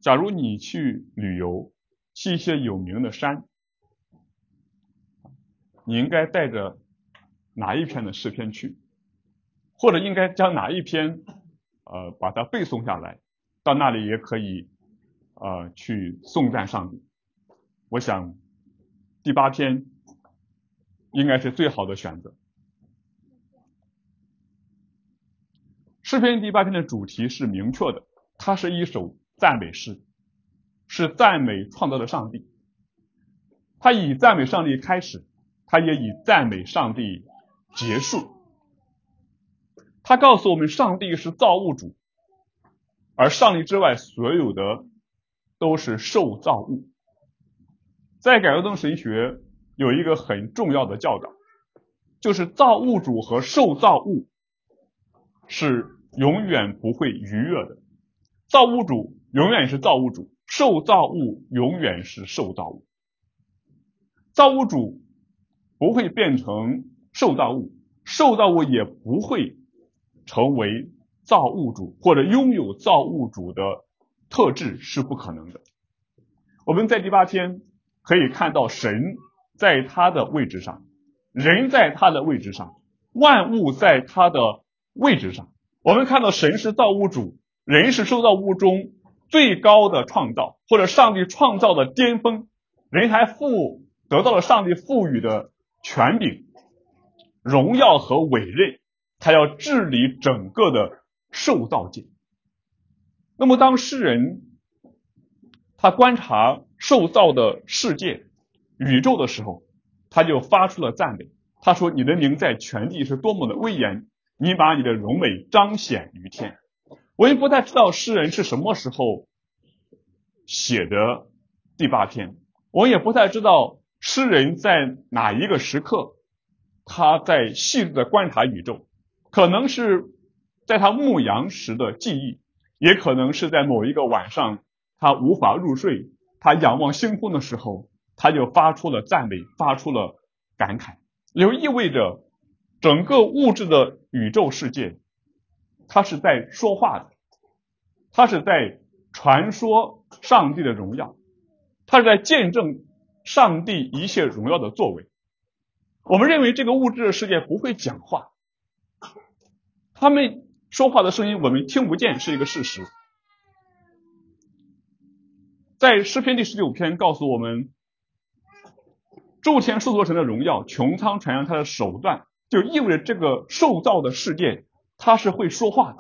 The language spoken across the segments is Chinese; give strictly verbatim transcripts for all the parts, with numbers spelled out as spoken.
假如你去旅游，去一些有名的山，你应该带着哪一篇的诗篇去，或者应该将哪一篇呃把它背诵下来，到那里也可以呃去颂赞上帝。我想第八篇应该是最好的选择。诗篇第八篇的主题是明确的，它是一首赞美诗，是赞美创造的上帝。它以赞美上帝开始，它也以赞美上帝结束。它告诉我们，上帝是造物主，而上帝之外所有的都是受造物。在改革宗神学有一个很重要的教导，就是造物主和受造物是永远不会逾越的。造物主永远是造物主，受造物永远是受造物。造物主不会变成受造物，受造物也不会成为造物主或者拥有造物主的特质，是不可能的。我们在第八篇可以看到，神在他的位置上，人在他的位置上，万物在他的位置上。我们看到神是造物主，人是受造物中最高的创造，或者上帝创造的巅峰，人还赋得到了上帝赋予的权柄、荣耀和委任，他要治理整个的受造界。那么当诗人他观察受造的世界、宇宙的时候，他就发出了赞美。他说，你的名在全地是多么的威严，你把你的荣美彰显于天。我也不太知道诗人是什么时候写的第八篇，我也不太知道诗人在哪一个时刻他在细致的观察宇宙，可能是在他牧羊时的记忆，也可能是在某一个晚上他无法入睡，他仰望星空的时候，他就发出了赞美，发出了感慨。也就意味着整个物质的宇宙世界，它是在说话的，它是在传说上帝的荣耀，它是在见证上帝一切荣耀的作为。我们认为这个物质的世界不会讲话，他们说话的声音我们听不见是一个事实。在诗篇第十九篇告诉我们，诸天受造神的荣耀，穹苍传扬他的手段，就意味着这个受造的世界它是会说话的，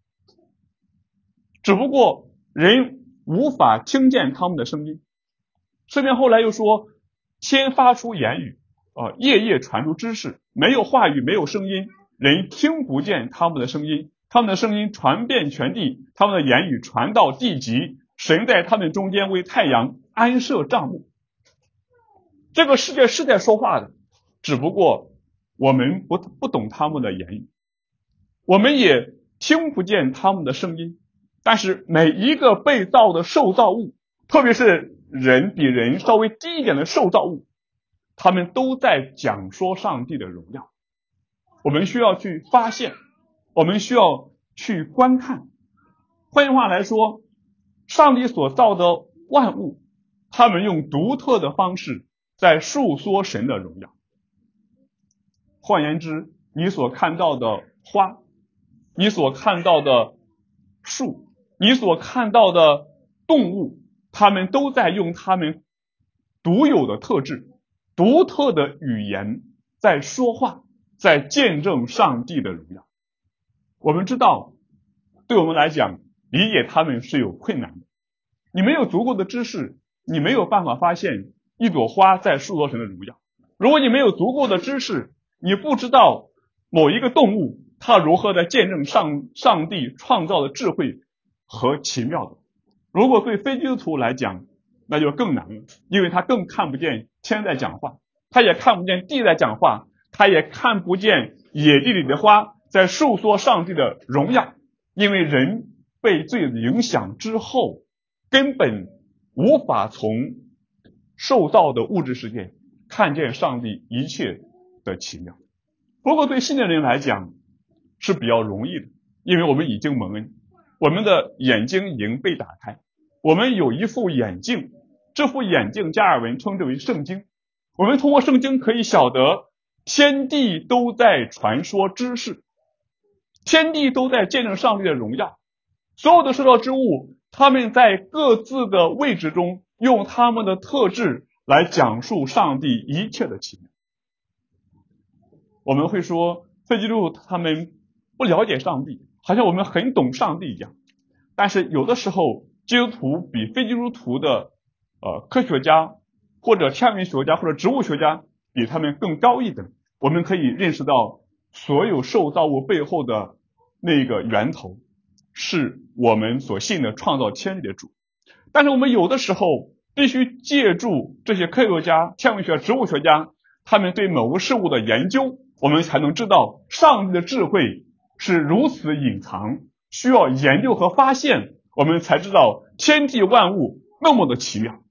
只不过人无法听见他们的声音。诗篇后来又说，天发出言语，呃，夜夜传出知识，没有话语，没有声音，人听不见他们的声音，他们的声音传遍全地，他们的言语传到地极，神在他们中间为太阳安设帐幕。这个世界是在说话的，只不过我们不不懂他们的言语，我们也听不见他们的声音。但是每一个被造的受造物，特别是人比人稍微低一点的受造物，他们都在讲说上帝的荣耀。我们需要去发现，我们需要去观看。换句话来说，上帝所造的万物，他们用独特的方式在述说神的荣耀。换言之，你所看到的花，你所看到的树，你所看到的动物，他们都在用他们独有的特质、独特的语言在说话，在见证上帝的荣耀。我们知道，对我们来讲，理解他们是有困难的。你没有足够的知识，你没有办法发现一朵花在述说神的荣耀。如果你没有足够的知识，你不知道某一个动物它如何在见证上上帝创造的智慧和奇妙的。如果对非基督徒来讲，那就更难了，因为他更看不见天在讲话，他也看不见地在讲话，他也看不见野地里的花在述说上帝的荣耀。因为人被罪的影响之后，根本无法从受造的物质世界看见上帝一切的奇妙。不过对信的人来讲是比较容易的，因为我们已经蒙恩，我们的眼睛已经被打开， 我们有一副眼镜，这副眼镜加尔文称之为圣经。我们通过圣经可以晓得天地都在传说知识，天地都在见证上帝的荣耀，所有的受造之物，他们在各自的位置中用他们的特质来讲述上帝一切的奇妙。我们会说非基督徒他们不了解上帝，好像我们很懂上帝一样，但是有的时候基督徒比非基督徒的呃科学家或者天文学家或者植物学家比他们更高一等，我们可以认识到所有受造物背后的那个源头是我们所信的创造天地的主。但是我们有的时候必须借助这些科学家、天文学家、植物学家他们对某个事物的研究，我们才能知道上帝的智慧是如此隐藏，需要研究和发现，我们才知道天地万物那么的奇妙。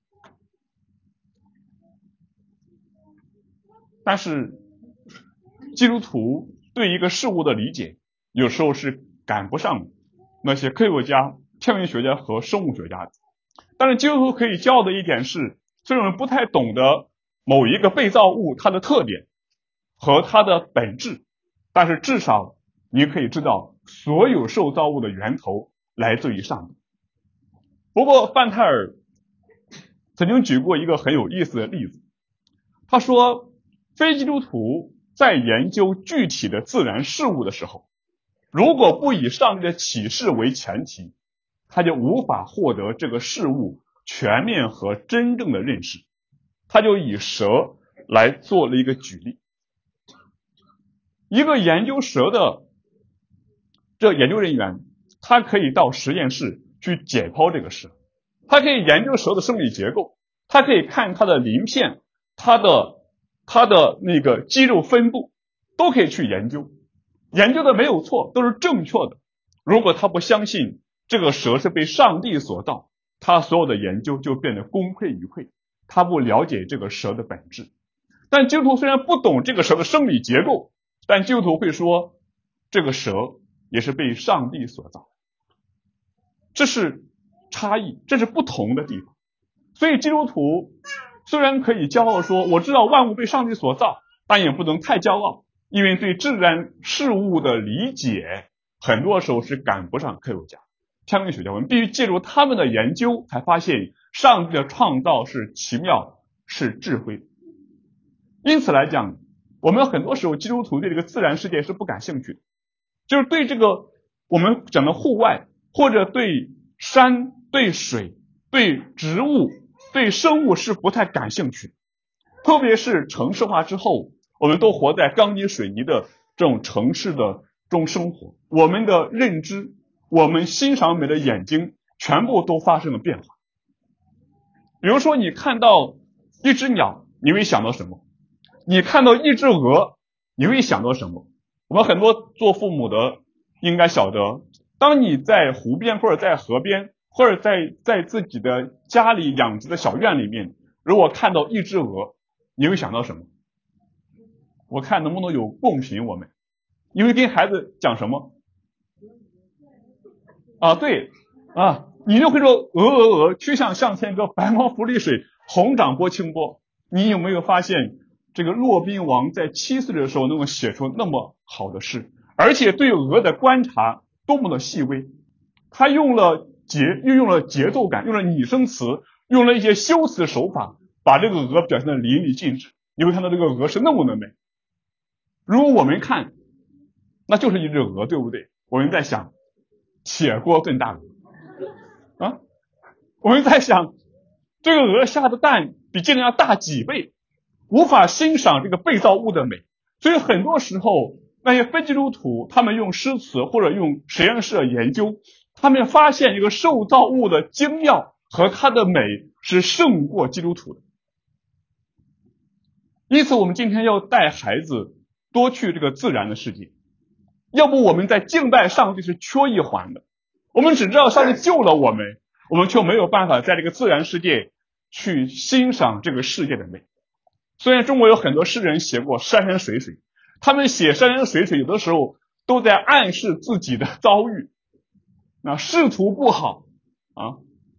但是基督徒对一个事物的理解有时候是赶不上那些科学家、天文学家和生物学家的。但是基督徒可以骄傲的一点是，虽然我们不太懂得某一个被造物它的特点和它的本质，但是至少你可以知道所有受造物的源头来自于上帝。不过范泰尔曾经举过一个很有意思的例子，他说非基督徒在研究具体的自然事物的时候，如果不以上帝的启示为前提，他就无法获得这个事物全面和真正的认识。他就以蛇来做了一个举例。一个研究蛇的这研究人员，他可以到实验室去解剖这个蛇，他可以研究蛇的生理结构，他可以看它的鳞片，它的它的那个肌肉分布，都可以去研究，研究的没有错，都是正确的。如果他不相信这个蛇是被上帝所造，他所有的研究就变得功亏一篑，他不了解这个蛇的本质。但基督徒虽然不懂这个蛇的生理结构，但基督徒会说这个蛇也是被上帝所造，这是差异，这是不同的地方。所以基督徒虽然可以骄傲说我知道万物被上帝所造，但也不能太骄傲，因为对自然事物的理解很多时候是赶不上科学家、天文学家，我们必须借助他们的研究才发现上帝的创造是奇妙，是智慧。因此来讲，我们很多时候基督徒对这个自然世界是不感兴趣的，就是对这个我们讲的户外，或者对山、对水、对植物、对生物是不太感兴趣的。特别是城市化之后，我们都活在钢筋水泥的这种城市的中生活，我们的认知，我们欣赏美的眼睛全部都发生了变化。比如说你看到一只鸟，你会想到什么？你看到一只鹅，你会想到什么？我们很多做父母的应该晓得，当你在湖边或者在河边或者在在自己的家里养殖的小院里面，如果看到一只鹅，你会想到什么？我看能不能有共频，我们你会跟孩子讲什么啊？对啊，你就会说鹅鹅鹅，曲项向天歌，白毛浮绿水，红掌拨清波。你有没有发现这个骆宾王在七岁的时候能够写出那么好的诗，而且对鹅的观察多么的细微，他用了节运用了节奏感，用了拟声词，用了一些修辞手法，把这个鹅表现得淋漓尽致。你会看到这个鹅是那么的美。如果我们看，那就是一只鹅，对不对？我们在想铁锅炖大鹅啊，我们在想这个鹅下的蛋比这个要大几倍，无法欣赏这个被造物的美。所以很多时候那些非基督徒他们用诗词或者用实验室的研究，他们发现一个受造物的精妙和它的美是胜过基督徒的。因此我们今天要带孩子多去这个自然的世界，要不我们在敬拜上帝是缺一环的。我们只知道上帝救了我们，我们却没有办法在这个自然世界去欣赏这个世界的美。虽然中国有很多诗人写过山山水水，他们写山山水水有的时候都在暗示自己的遭遇，那仕途不好啊，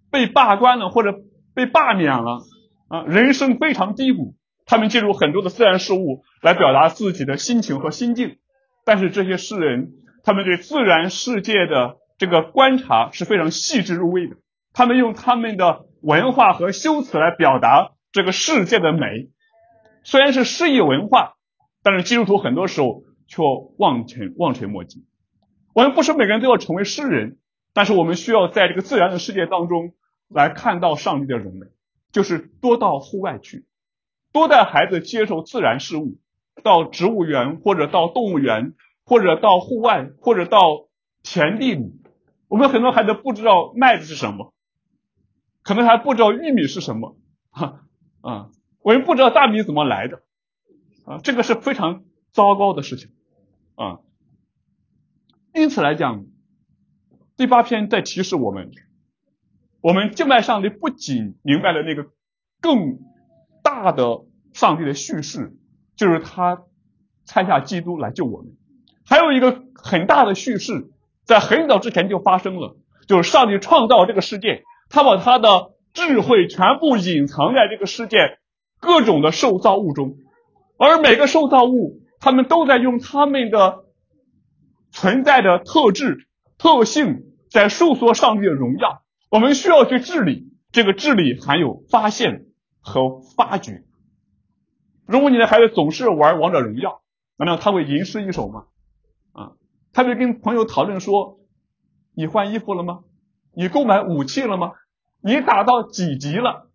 被罢官了或者被罢免了啊，人生非常低谷，他们借助很多的自然事物来表达自己的心情和心境。但是这些诗人，他们对自然世界的这个观察是非常细致入微的，他们用他们的文化和修辞来表达这个世界的美。虽然是诗意文化，但是基督徒很多时候却望尘望尘莫及。我们不是每个人都要成为诗人，但是我们需要在这个自然的世界当中来看到上帝的荣美，就是多到户外去，多带孩子接受自然事物，到植物园或者到动物园，或者到户外，或者到田地里。我们很多孩子不知道麦子是什么，可能还不知道玉米是什么啊啊，我们不知道大米怎么来的啊，这个是非常糟糕的事情啊。因此来讲，第八篇在提示我们，我们敬拜上帝不仅明白了那个更大的上帝的叙事，就是他差下基督来救我们，还有一个很大的叙事在很早之前就发生了，就是上帝创造这个世界，他把他的智慧全部隐藏在这个世界各种的受造物中，而每个受造物他们都在用他们的存在的特质特性在述说上帝的荣耀。我们需要去治理，这个治理还有发现和发掘。如果你的孩子总是玩王者荣耀，难道他会吟诗一首吗？啊，他会跟朋友讨论说，你换衣服了吗？你购买武器了吗？你打到几级了？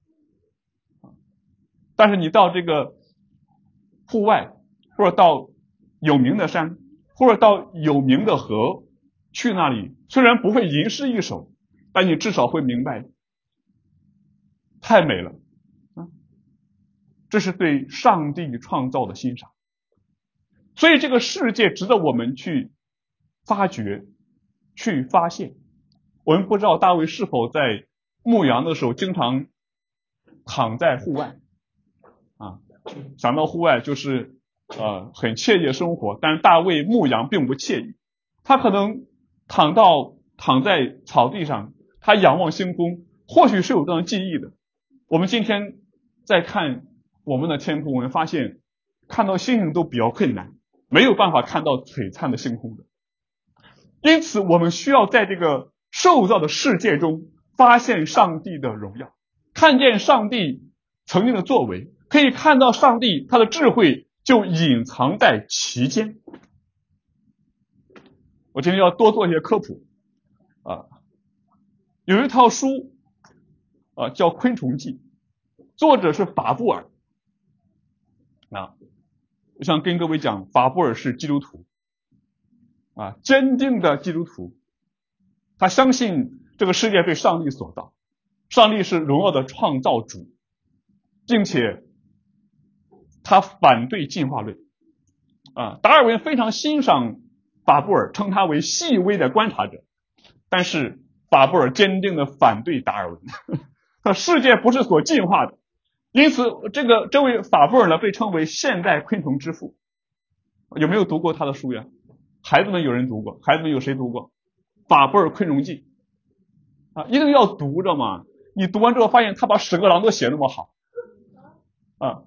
但是你到这个户外，或者到有名的山，或者到有名的河，去那里虽然不会吟诗一首，但你至少会明白，太美了啊！这是对上帝创造的欣赏。所以这个世界值得我们去发掘，去发现。我们不知道大卫是否在牧羊的时候经常躺在户外啊，想到户外就是呃很惬意的生活，但是大卫牧羊并不惬意，他可能躺到躺在草地上，他仰望星空，或许是有这样记忆的。我们今天在看我们的天空，我们发现看到星星都比较困难，没有办法看到璀璨的星空的。因此我们需要在这个受造的世界中发现上帝的荣耀，看见上帝曾经的作为，可以看到上帝他的智慧就隐藏在其间。我今天要多做一些科普啊，有一套书啊叫《昆虫记》，作者是法布尔啊。我想跟各位讲，法布尔是基督徒啊，坚定的基督徒，他相信这个世界被上帝所造，上帝是荣耀的创造主，并且他反对进化论啊。达尔文非常欣赏法布尔，称他为细微的观察者，但是法布尔坚定的反对达尔文，他世界不是所进化的。因此这个这位法布尔呢被称为现代昆虫之父。有没有读过他的书呀？孩子们有人读过？孩子们有谁读过法布尔昆虫记啊？一定要读着嘛，你读完之后发现他把屎壳郎都写那么好啊。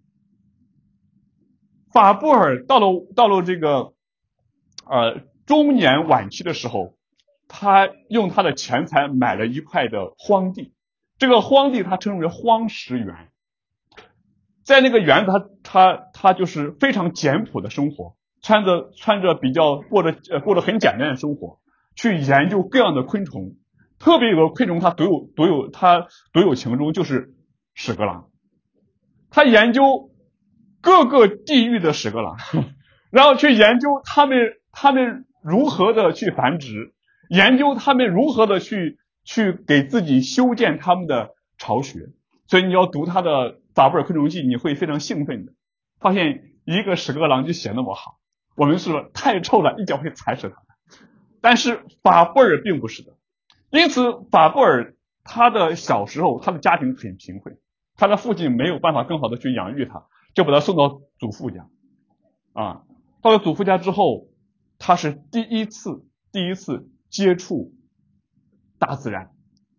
法布尔到了到了这个呃中年晚期的时候，他用他的钱财买了一块的荒地，这个荒地他称为荒石园。在那个园子他他他就是非常简朴的生活，穿着穿着比较过着呃过着很简单的生活，去研究各样的昆虫。特别有个昆虫他独有独有他独有情中，就是屎壳郎。他研究各个地域的屎壳郎，然后去研究他们他们如何的去繁殖，研究他们如何的去去给自己修建他们的巢穴。所以你要读他的法布尔昆虫记，你会非常兴奋的发现一个屎壳郎就写那么好，我们是太臭了，一脚会踩死他的。但是法布尔并不是的，因此法布尔他的小时候他的家庭很贫困，他的父亲没有办法更好的去养育他，就把他送到祖父家啊。到了祖父家之后，他是第一次第一次接触大自然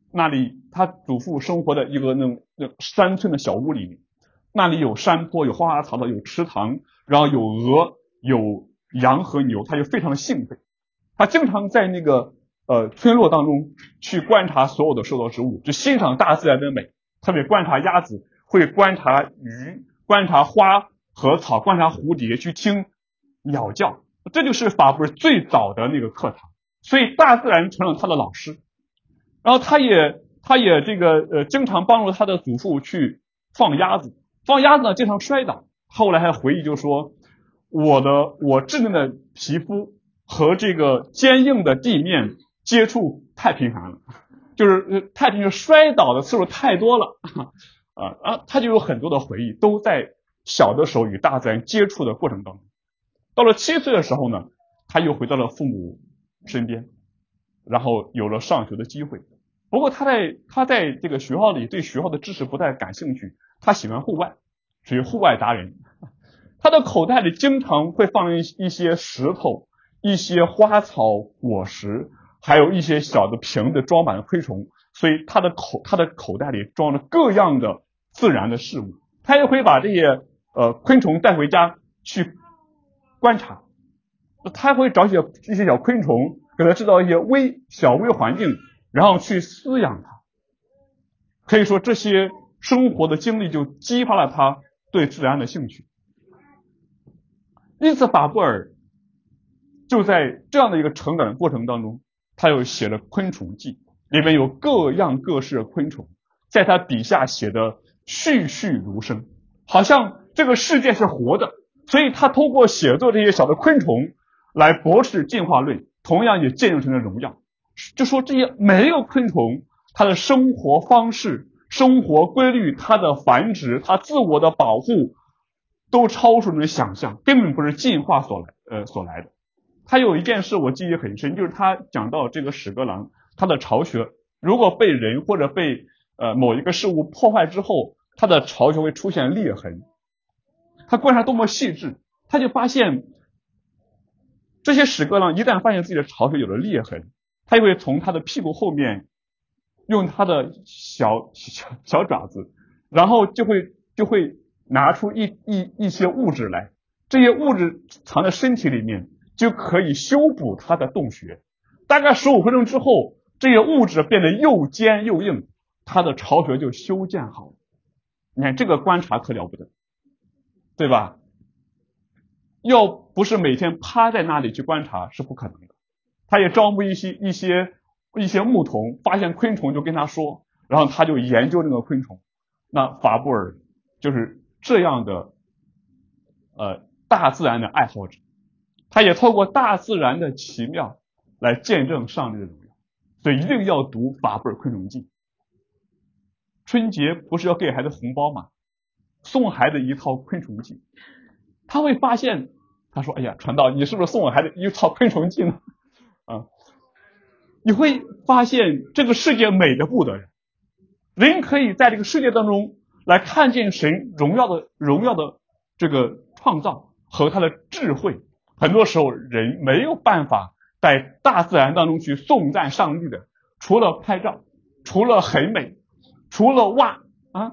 那里他祖父生活的一个那种那山村的小屋里面，那里有山坡，有花花草草，有池塘，然后有鹅，有羊和牛，他就非常的兴奋。他经常在那个呃村落当中去观察所有的受造之物，就欣赏大自然的美，特别观察鸭子，会观察鱼，观察花和草，观察蝴蝶，去听鸟叫。这就是法布尔最早的那个课堂，所以大自然成了他的老师。然后他也他也这个呃经常帮助他的祖父去放鸭子，放鸭子呢经常摔倒，后来还回忆就说，我的我稚嫩的皮肤和这个坚硬的地面接触太频繁了，就是太平摔倒的次数太多了啊啊，他就有很多的回忆，都在小的时候与大自然接触的过程当中。到了七岁的时候呢，他又回到了父母身边，然后有了上学的机会。不过他在他在这个学校里对学校的知识不太感兴趣，他喜欢户外，属于户外达人。他的口袋里经常会放一一些石头，一些花草果实，还有一些小的瓶子装满了昆虫，所以他的口他的口袋里装着各样的自然的事物。他也会把这些呃昆虫带回家去观察，他会找一些一些小昆虫，给他制造一些微小微环境，然后去饲养它。可以说这些生活的经历就激发了他对自然的兴趣。因此法布尔就在这样的一个成长的过程当中，他又写了《昆虫记》，里面有各样各式的昆虫，在他笔下写的栩栩如生，好像这个世界是活的。所以他通过写作这些小的昆虫来驳斥进化论，同样也见证神的荣耀。就说这些每一个昆虫，它的生活方式、生活规律、它的繁殖、它自我的保护，都超出你的想象，根本不是进化所来呃所来的。他有一件事我记忆很深，就是他讲到这个屎壳郎，他的巢穴如果被人或者被呃某一个事物破坏之后，他的巢穴会出现裂痕。他观察多么细致，他就发现这些屎壳郎一旦发现自己的巢穴有了裂痕，他就会从他的屁股后面用他的小小小爪子，然后就会就会拿出一一一些物质来，这些物质藏在身体里面，就可以修补他的洞穴。大概十五分钟之后，这些物质变得又坚又硬，他的巢穴就修建好了。你看这个观察可了不得，对吧？要不是每天趴在那里去观察是不可能的。他也招募一些一些一些牧童，发现昆虫就跟他说，然后他就研究那个昆虫。那法布尔就是这样的呃大自然的爱好者，他也透过大自然的奇妙来见证上帝的荣耀。所以一定要读法布尔昆虫记。春节不是要给孩子红包吗？送孩子一套昆虫记，他会发现，他说：“哎呀，传道，你是不是送我孩子一套昆虫记呢？”啊，你会发现这个世界美得不得了，人可以在这个世界当中来看见神荣耀的荣耀的这个创造和他的智慧。很多时候人没有办法在大自然当中去颂赞上帝的，除了拍照，除了很美，除了哇啊，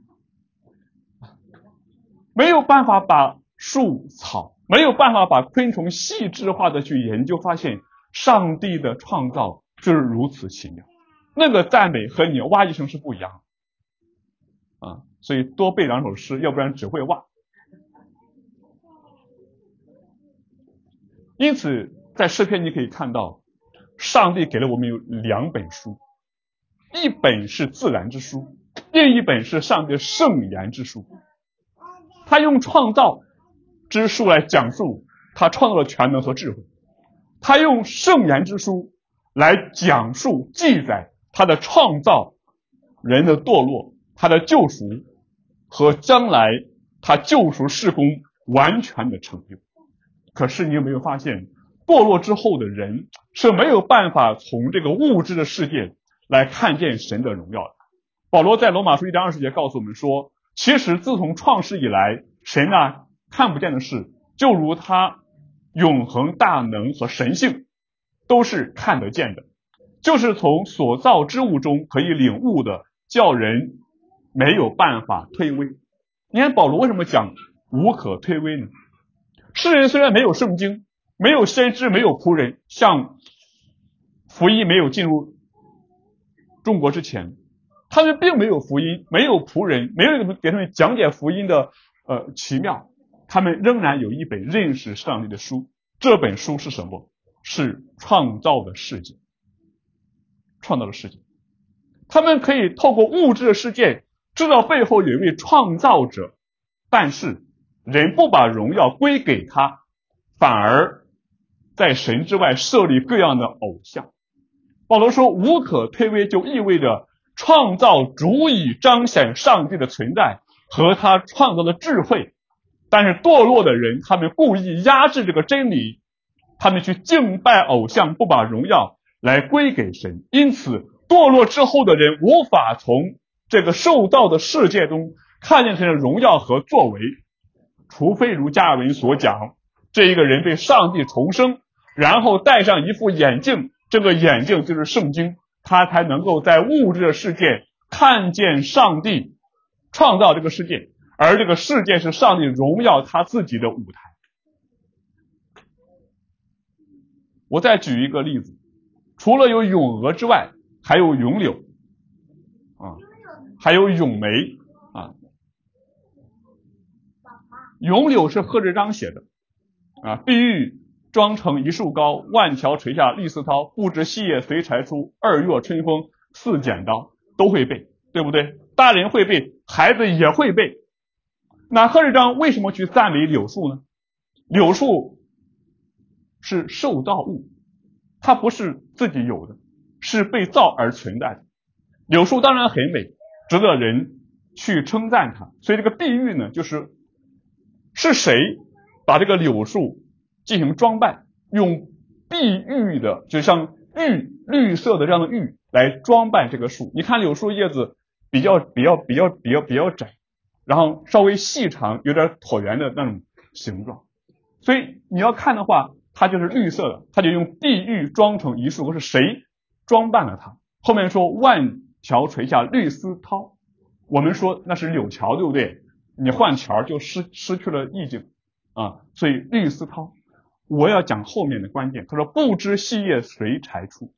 没有办法把树草，没有办法把昆虫细致化的去研究，发现上帝的创造就是如此奇妙。那个赞美和你哇一声是不一样的啊，所以多背两首诗，要不然只会哇。因此在诗篇你可以看到，上帝给了我们有两本书，一本是自然之书，另一本是上帝的圣言之书。他用创造之书来讲述他创造的全能和智慧，他用圣言之书来讲述记载他的创造，人的堕落，他的救赎和将来他救赎事工完全的成就。可是你有没有发现，堕落之后的人是没有办法从这个物质的世界来看见神的荣耀的。保罗在罗马书一章二十节告诉我们说，其实自从创世以来，神啊看不见的事，就如他永恒大能和神性，都是看得见的， 就是从所造之物中可以领悟的，叫人没有办法推诿。你看保罗为什么讲无可推诿呢？世人虽然没有圣经，没有先知，没有仆人，像福音没有进入中国之前，他们并没有福音，没有仆人，没有人给他们讲解福音的呃奇妙，他们仍然有一本认识上帝的书。这本书是什么？是创造的世界。创造的世界，他们可以透过物质的世界知道背后有一位创造者，但是人不把荣耀归给他，反而在神之外设立各样的偶像。保罗说无可推诿，就意味着创造足以彰显上帝的存在和他创造的智慧，但是堕落的人他们故意压制这个真理，他们去敬拜偶像，不把荣耀来归给神，因此堕落之后的人无法从这个受造的世界中看见神的荣耀和作为，除非如加尔文所讲，这一个人被上帝重生，然后戴上一副眼镜，这个眼镜就是圣经，他才能够在物质的世界看见上帝创造这个世界，而这个世界是上帝荣耀他自己的舞台。我再举一个例子，除了有咏鹅之外，还有咏柳啊，还有咏梅啊。咏柳是贺知章写的啊，碧玉妆成一树高，万桥垂下绿丝绦，不知细叶随柴出，二月春风似剪刀。都会背，对不对？大人会背，孩子也会背。那贺知章为什么去赞美柳树呢？柳树是受造物，它不是自己有的，是被造而存在的。柳树当然很美，值得人去称赞它。所以这个碧玉呢，就是是谁把这个柳树进行装扮，用碧玉的，就像玉绿色的这样的玉来装扮这个树。你看柳树叶子比较比较比较比较比较窄，然后稍微细长，有点椭圆的那种形状，所以你要看的话，它就是绿色的，它就用碧玉装成一树。是谁装扮了它？后面说万桥垂下绿丝绦，我们说那是柳桥，对不对？你换桥就失失去了意境啊，所以绿丝绦。我要讲后面的关键，他说不知细叶随柴出。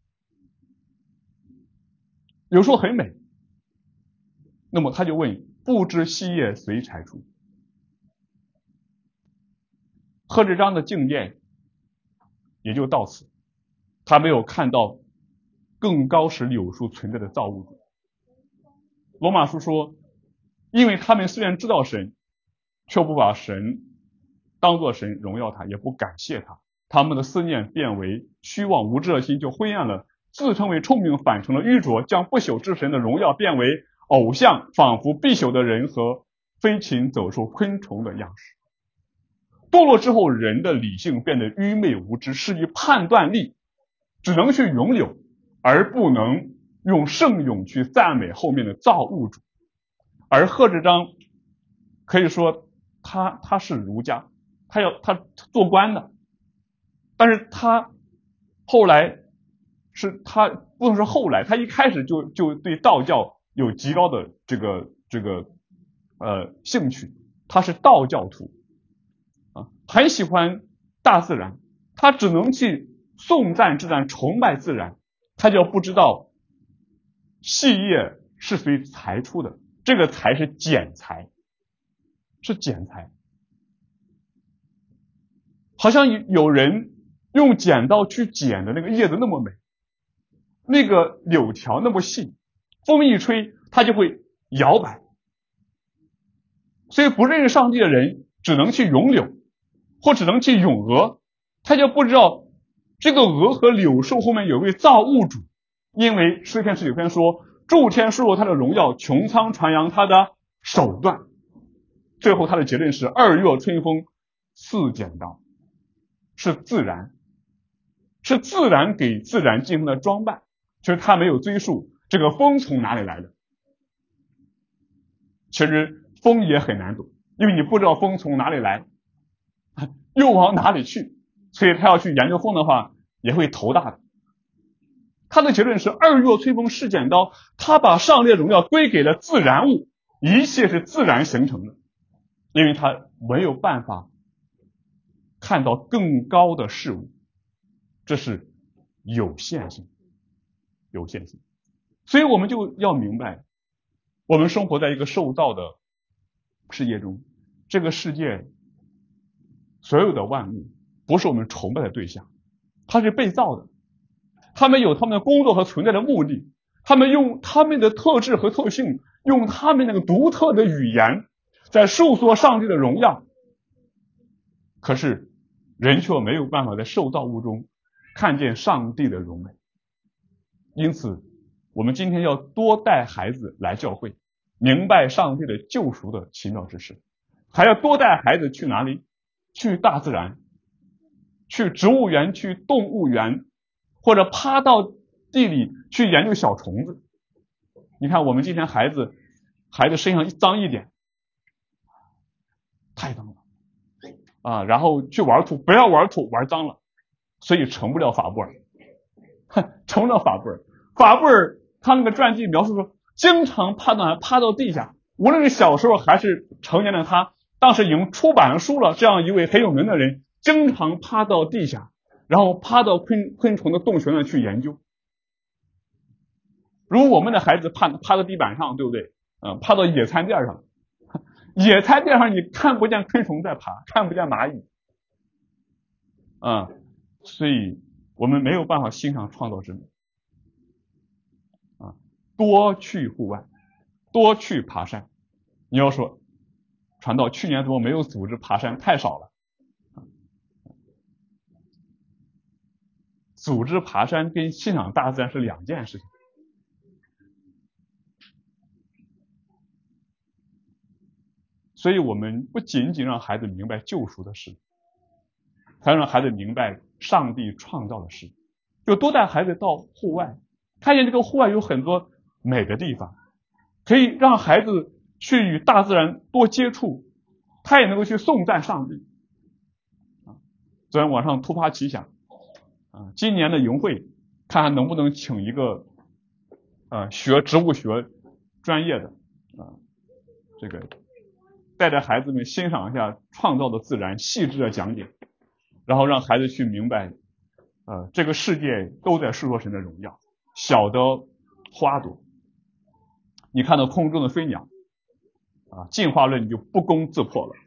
柳树很美，那么他就问不知细叶随柴出。贺知章的敬念也就到此，他没有看到更高使柳树存在的造物主。罗马书说，因为他们虽然知道神，却不把神当作神荣耀他，也不感谢他，他们的思念变为虚妄无知的心就灰暗了，自称为聪明反成了愚拙，将不朽之神的荣耀变为偶像，仿佛必朽的人和飞禽走兽昆虫的样式。堕落之后，人的理性变得愚昧无知，失去判断力，只能去咏柳，而不能用圣咏去赞美后面的造物主。而贺知章可以说他他是儒家，他要他做官的，但是他后来是他不能说后来，他一开始就就对道教有极高的这个这个呃兴趣，他是道教徒啊，很喜欢大自然，他只能去颂赞自然，崇拜自然，他就不知道细叶是随裁出的，这个裁是剪裁，是剪裁。好像有人用剪刀去剪的那个叶子那么美，那个柳条那么细，风一吹它就会摇摆。所以不认识上帝的人只能去咏柳，或只能去咏鹅，他就不知道这个鹅和柳树后面有位造物主。因为诗篇十九篇说，诸天述说他的荣耀，穹苍传扬他的手段。最后他的结论是二月春风似剪刀，是自然，是自然给自然进行了装扮。其实他没有追溯这个风从哪里来的，其实风也很难懂，因为你不知道风从哪里来又往哪里去，所以他要去研究风的话也会头大的。 他的结论是二月吹风是剪刀，他把上帝的荣耀归给了自然物，一切是自然形成的，因为他没有办法看到更高的事物，这是有限性，有限性。所以我们就要明白，我们生活在一个受造的世界中，这个世界所有的万物不是我们崇拜的对象，它是被造的，他们有他们的工作和存在的目的，他们用他们的特质和特性，用他们那个独特的语言在述说上帝的荣耀。可是人却没有办法在受造物中看见上帝的荣美。因此我们今天要多带孩子来教会，明白上帝的救赎的奇妙之事，还要多带孩子去哪里？去大自然，去植物园，去动物园，或者趴到地里去研究小虫子。你看我们今天孩子孩子身上一脏一点，太脏了啊，然后去玩土，不要玩土，玩脏了，所以成不了法布尔，成不了法布尔。法布尔他那个传记描述说，经常趴到趴到地下，无论是小时候还是成年的他，当时已经出版了书了，这样一位很有名的人，经常趴到地下，然后趴到昆昆虫的洞穴上去研究。如果我们的孩子趴趴到地板上，对不对？嗯，趴到野餐垫上，野餐垫上你看不见昆虫在爬，看不见蚂蚁，啊、嗯，所以我们没有办法欣赏创造之美。啊，多去户外，多去爬山。你要说传道去年怎么没有组织爬山，太少了。组织爬山跟欣赏大自然是两件事情。所以我们不仅仅让孩子明白救赎的事，还要让孩子明白上帝创造的事。就多带孩子到户外，看见这个户外有很多美的地方，可以让孩子去与大自然多接触，他也能够去颂赞上帝。昨天晚上突发奇想，啊，今年的营会看看能不能请一个呃学植物学专业的啊，这个带着孩子们欣赏一下创造的自然，细致的讲解，然后让孩子去明白，呃，这个世界都在述说神的荣耀。小的花朵，你看到空中的飞鸟，啊，进化论就不攻自破了。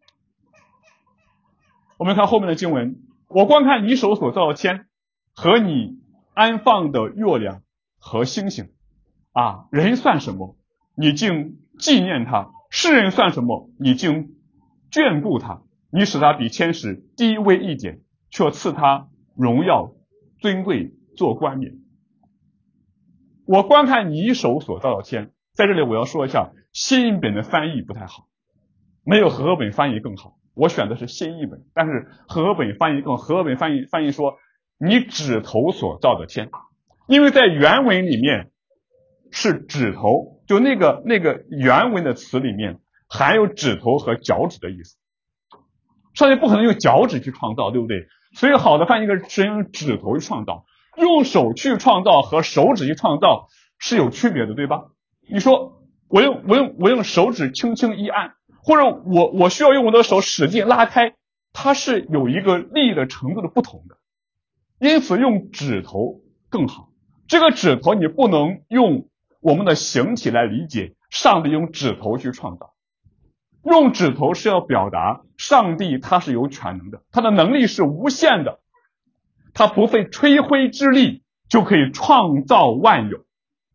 我们看后面的经文，我观看你手所造的天和你安放的月亮和星星，啊，人算什么？你竟纪念他；世人算什么？你竟眷顾他。你使他比天使低微一点，却赐他荣耀尊贵做冠冕。我观看你手所造的天，在这里我要说一下，新译本的翻译不太好，没有和合本翻译更好。我选的是新译本，但是和合本翻译更和合本翻译翻译说你指头所造的天，因为在原文里面是指头，就那个那个原文的词里面含有指头和脚趾的意思。上帝不可能用脚趾去创造，对不对？所以好的翻译是用指头去创造，用手去创造和手指去创造是有区别的，对吧？你说我用我用我用手指轻轻一按，或者我我需要用我的手使劲拉开，它是有一个力的程度的不同的，因此用指头更好。这个指头你不能用我们的形体来理解，上帝用指头去创造。用指头是要表达上帝他是有全能的，他的能力是无限的，他不费吹灰之力就可以创造万有。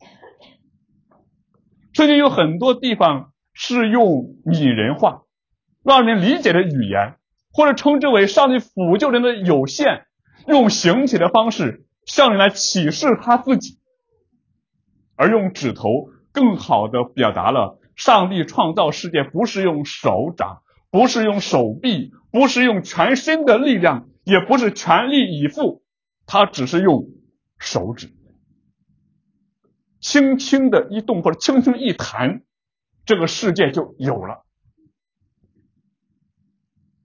圣经有很多地方是用拟人化让人理解的语言，或者称之为上帝辅救人的有限，用形体的方式向人来启示他自己，而用指头更好的表达了上帝创造世界不是用手掌，不是用手臂，不是用全身的力量，也不是全力以赴，他只是用手指轻轻的一动或者轻轻一弹，这个世界就有了。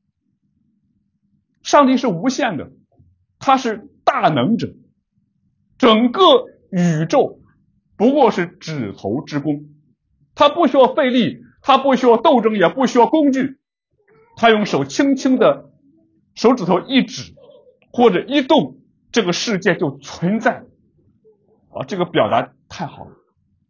上帝是无限的，他是大能者， 整个宇宙不过是指头之功，他不需要费力，他不需要斗争，也不需要工具，他用手轻轻的手指头一指或者一动，这个世界就存在啊！这个表达太好了。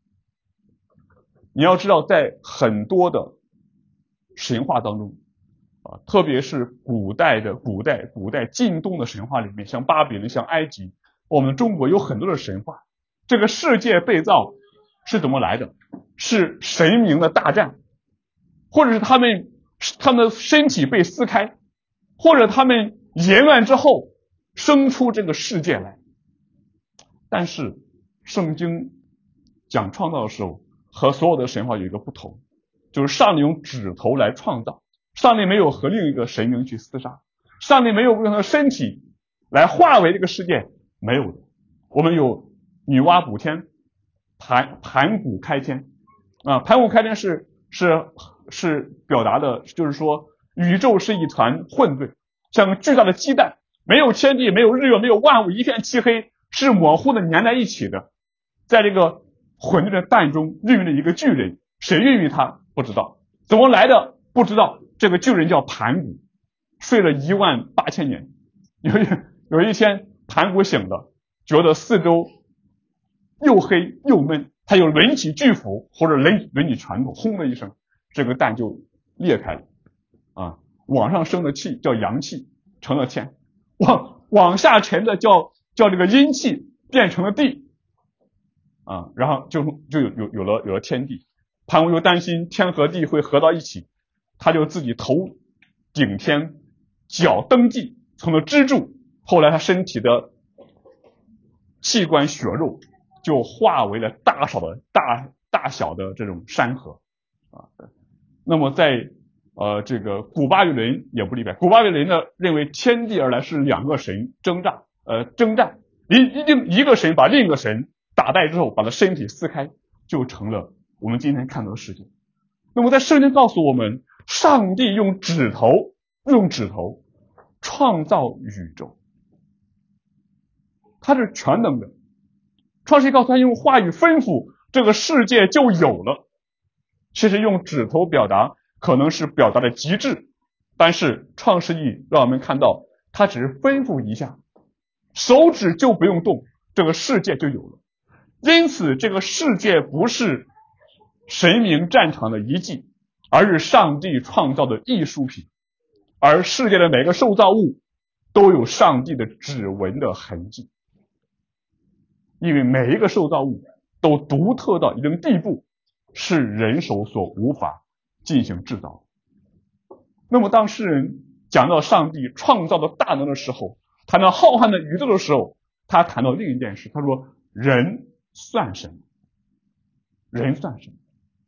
你要知道，在很多的神话当中啊，特别是古代的古代古代近东的神话里面，像巴比伦、像埃及，我们中国有很多的神话。这个世界被造是怎么来的？是神明的大战，或者是他们他们的身体被撕开，或者他们淫乱之后生出这个世界来。但是圣经讲创造的时候，和所有的神话有一个不同，就是上帝用指头来创造，上帝没有和另一个神明去厮杀，上帝没有用他的身体来化为这个世界，没有的。我们有女娲补天，盘盘古开天啊，盘古开天是是是表达的，就是说宇宙是一团混沌，像个巨大的鸡蛋，没有天地，没有日月，没有万物，一片漆黑，是模糊的粘在一起的。在这个混沌的蛋中孕育了一个巨人，谁孕育他不知道，怎么来的不知道。这个巨人叫盘古，睡了一万八千年。有一有一天盘古醒了，觉得四周又黑又闷，他有抡起巨斧或者抡抡起拳头，轰的一声，这个蛋就裂开了啊，往上升的气叫阳气，成了天；往往下沉的叫叫这个阴气，变成了地啊，然后就就有有有了有了天地。盘古又担心天和地会合到一起，他就自己头顶天，脚蹬地，成了支柱。后来他身体的器官血肉就化为了大小的大大小的这种山河啊。那么在呃这个古巴比伦也不例外，古巴比伦呢认为天地而来是两个神征战，呃征战，一一定一个神把另一个神打败之后，把他身体撕开，就成了我们今天看到的世界。那么在圣经告诉我们，上帝用指头用指头创造宇宙，他是全能的。创世记告诉他用话语吩咐，这个世界就有了。其实用指头表达可能是表达的极致，但是创世记让我们看到他只是吩咐一下，手指就不用动，这个世界就有了。因此这个世界不是神明战场的遗迹，而是上帝创造的艺术品，而世界的每个受造物都有上帝的指纹的痕迹，因为每一个受造物都独特到一定地步，是人手所无法进行制造。那么当诗人讲到上帝创造的大能的时候，谈到浩瀚的宇宙的时候，他谈到另一件事，他说人算什么？人算什么？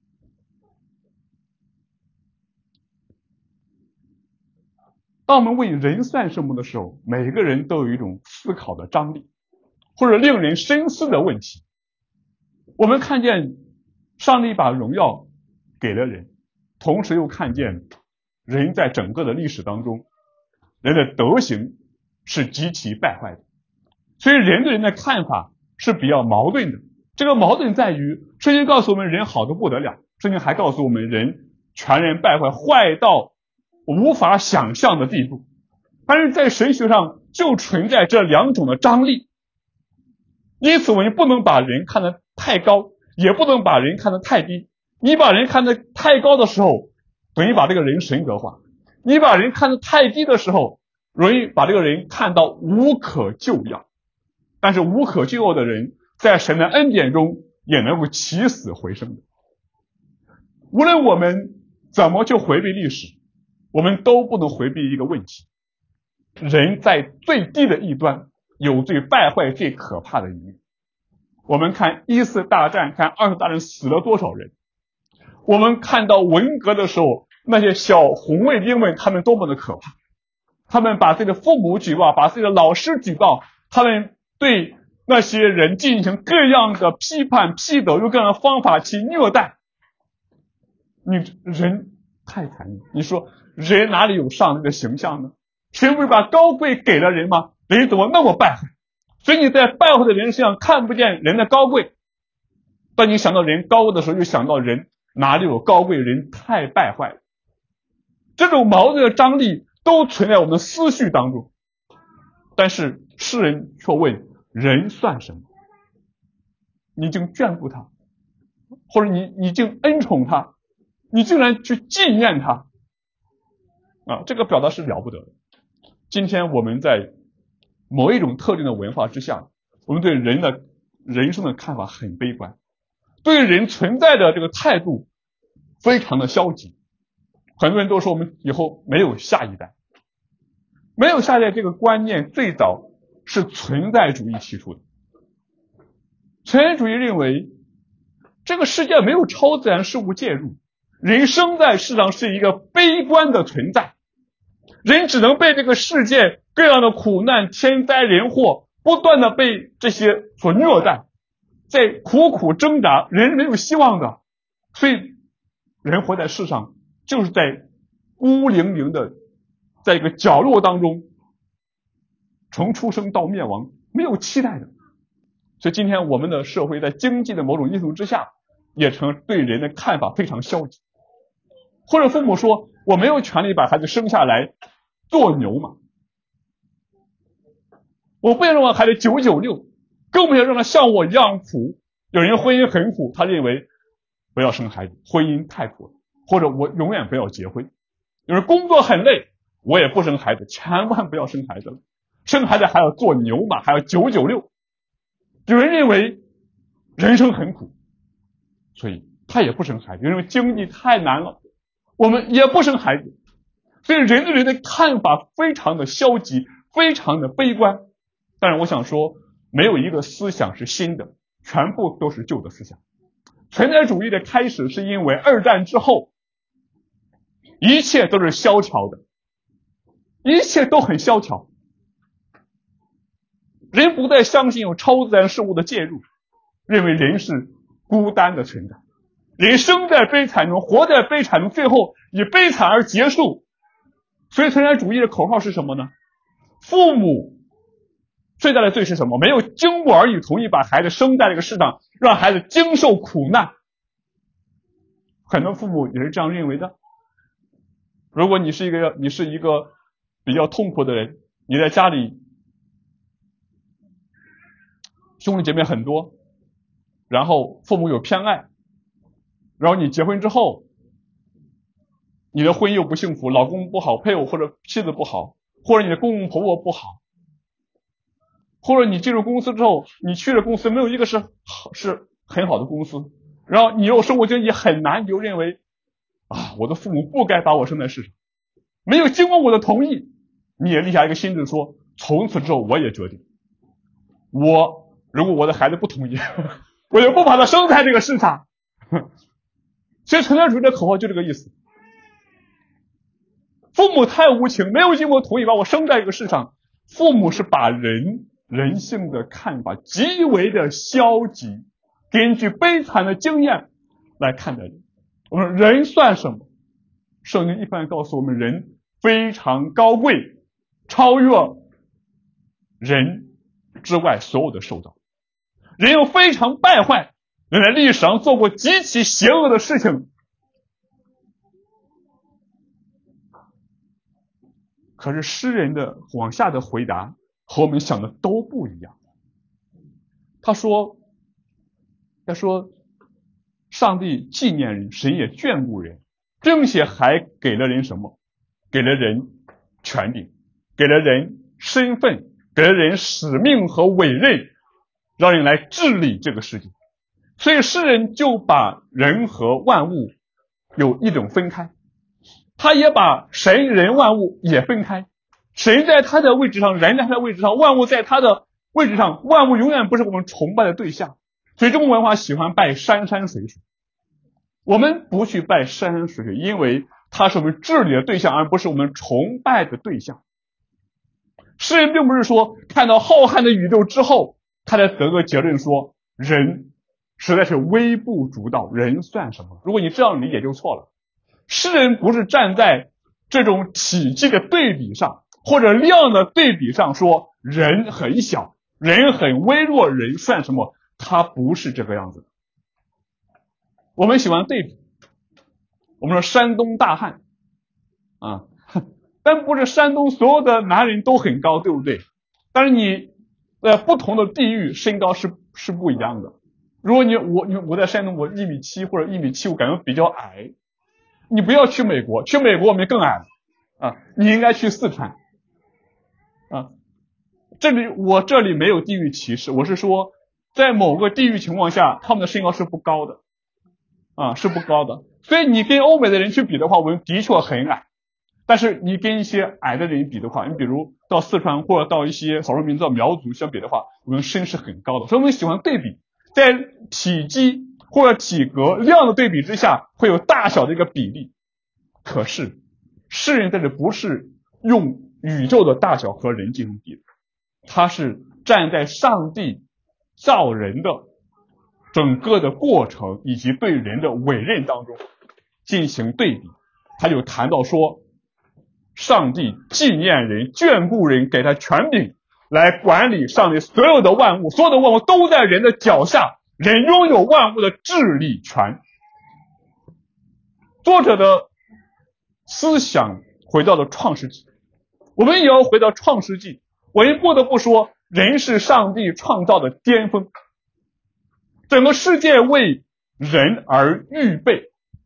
当我们问人算什么的时候，每个人都有一种思考的张力，或者令人深思的问题。我们看见上帝把荣耀给了人，同时又看见人在整个的历史当中，人的德行是极其败坏的，所以人对人的看法是比较矛盾的。这个矛盾在于，圣经告诉我们人好的不得了，圣经还告诉我们人全然败坏，坏到无法想象的地步。但是在神学上就存在这两种的张力，因此我们不能把人看得太高，也不能把人看得太低。你把人看得太高的时候，等于把这个人神格化；你把人看得太低的时候，容易把这个人看到无可救药。但是无可救药的人，在神的恩典中也能够起死回生的。无论我们怎么去回避历史，我们都不能回避一个问题：人在最低的一端有最败坏、最可怕的一面。我们看一次大战，看二次大战死了多少人。我们看到文革的时候，那些小红卫兵们他们多么的可怕，他们把自己的父母举报，把自己的老师举报，他们对那些人进行各样的批判批斗，用各样的方法去虐待。你人太残忍，你说人哪里有上帝的形象呢？神不是把高贵给了人吗？人怎么那么败坏？ 所以你在败坏的人身上看不见人的高贵。当你想到人高贵的时候，又想到人哪里有高贵，人太败坏了。这种矛盾的张力都存在我们的思绪当中。但是诗人却问，人算什么？你竟眷顾他，或者你你竟恩宠他，你竟然去纪念他啊！这个表达是了不得的。今天我们在某一种特定的文化之下，我们对人的人生的看法很悲观，对人存在的这个态度非常的消极。很多人都说我们以后没有下一代，没有下一代这个观念最早是存在主义提出的。存在主义认为这个世界没有超自然事物介入，人生在世上是一个悲观的存在，人只能被这个世界各样的苦难、天灾人祸不断的被这些所虐待，在苦苦挣扎，人是没有希望的。所以人活在世上就是在孤零零的在一个角落当中，从出生到灭亡没有期待的。所以今天我们的社会在经济的某种因素之下，也成对人的看法非常消极。或者父母说，我没有权利把孩子生下来做牛马，我不想让我孩子九九六，更不想让他像我一样苦。有人婚姻很苦，他认为不要生孩子，婚姻太苦了，或者我永远不要结婚。有人工作很累，我也不生孩子，千万不要生孩子了，生孩子还要做牛马，还要九九六。有人认为人生很苦，所以他也不生孩子。有人认为经济太难了，我们也不生孩子。所以人对人的看法非常的消极，非常的悲观。但是我想说，没有一个思想是新的，全部都是旧的思想。存在主义的开始是因为二战之后，一切都是萧条的，一切都很萧条。人不再相信有超自然事物的介入，认为人是孤单的存在，人生在悲惨中，活在悲惨中，最后以悲惨而结束。所以存在主义的口号是什么呢？父母最大的罪是什么？没有经过儿女同意把孩子生在这个世上，让孩子经受苦难。很多父母也是这样认为的。如果你是一个你是一个比较痛苦的人，你在家里兄弟姐妹很多，然后父母有偏爱，然后你结婚之后，你的婚姻又不幸福，老公不好，配偶或者妻子不好，或者你的公公婆婆不好，或者你进入公司之后，你去的公司没有一个是好是很好的公司，然后你又生活经济很难，你就认为啊，我的父母不该把我生在世上，没有经过我的同意，你也立下一个心志说，从此之后我也决定，我如果我的孩子不同意，我就不把他生在这个世上。所以存在主义的口号就这个意思。父母太无情，没有经过同意把我生在这个世上。父母是把人人性的看法极为的消极，根据悲惨的经验来看待人。我们说人算什么？圣经一般告诉我们，人非常高贵，超越人之外所有的受造。人又非常败坏，人在历史上做过极其邪恶的事情。可是诗人的往下的回答和我们想的都不一样。他说他说上帝纪念人，神也眷顾人，并且还给了人什么？给了人权柄，给了人身份，给了人使命和委任，让人来治理这个世界。所以诗人就把人和万物有一种分开，他也把神人万物也分开。神在他的位置上，人在他的位置上，万物在他的位置上，万物永远不是我们崇拜的对象。所以中国文化喜欢拜山山水水，我们不去拜山山水水，因为它是我们治理的对象，而不是我们崇拜的对象。诗人并不是说看到浩瀚的宇宙之后，他才得个结论说人实在是微不足道，人算什么？如果你这样理解就错了。诗人不是站在这种体积的对比上，或者量的对比上说人很小， 人很微弱，人算什么？他不是这个样子的。我们喜欢对比，我们说山东大汉啊，但不是山东所有的男人都很高，对不对？但是你呃不同的地域身高是是不一样的。如果你我你我在山东，我一米七或者一米七五，感觉比较矮，你不要去美国，去美国我们更矮啊，你应该去四川啊。这里我这里没有地域歧视，我是说在某个地域情况下，他们的身高是不高的啊，是不高的。所以你跟欧美的人去比的话，我们的确很矮。但是你跟一些矮的人比的话，你比如到四川或者到一些少数民族苗族相比的话，我们身是很高的。所以我们喜欢对比，在体积或者体格量的对比之下，会有大小的一个比例。可是诗人在这不是用宇宙的大小和人进行比，他是站在上帝造人的整个的过程以及对人的委任当中进行对比。他就谈到说，上帝纪念人，眷顾人，给他权柄来管理上帝所有的万物，所有的万物都在人的脚下，人拥有万物的治理权。作者的思想回到了创世纪，我们也要回到创世纪。我们不得不说，人是上帝创造的巅峰，整个世界为人而预备。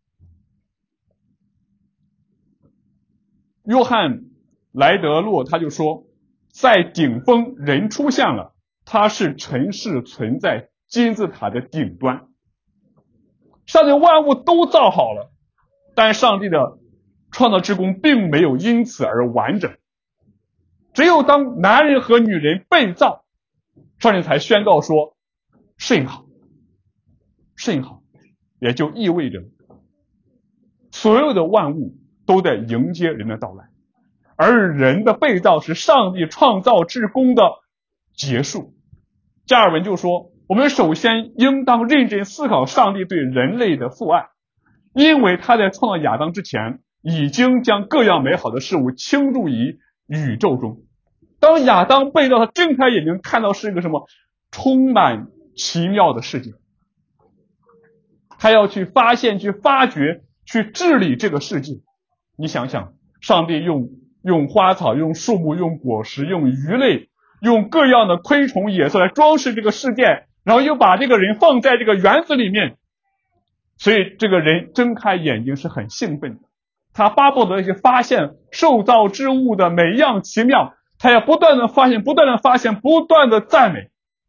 约翰莱德洛他就说，在顶峰人出现了，他是尘世存在金字塔的顶端。上帝万物都造好了，但上帝的创造之功并没有因此而完整。只有当男人和女人被造，上帝才宣告说甚好，甚好，也就意味着所有的万物都在迎接人的到来，而人的被造是上帝创造之功的结束。加尔文就说，我们首先应当认真思考上帝对人类的父爱，因为他在创造亚当之前已经将各样美好的事物倾注于宇宙中。当亚当被造，他睁开眼睛看到是一个什么充满奇妙的世界，他要去发现，去发掘，去治理这个世界。你想想，上帝用用花草，用树木，用果实，用鱼类，用各样的昆虫野兽来装饰这个世界，然后又把这个人放在这个园子里面，所以这个人睁开眼睛是很兴奋的，他巴不得去发现受造之物的每样奇妙，他要不断的发现，不断的发现，不断的赞美。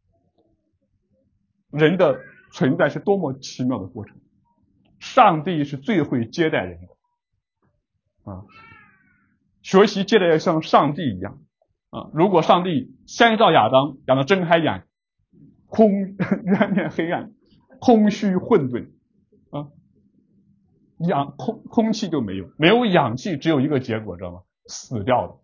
人的存在是多么奇妙的过程，上帝是最会接待人的啊！学习接待要像上帝一样啊！如果上帝先造亚当，亚当睁开眼，空渊面黑暗，空虚混沌啊，氧空空气就没有，没有氧气，只有一个结果，知道吗？死掉了。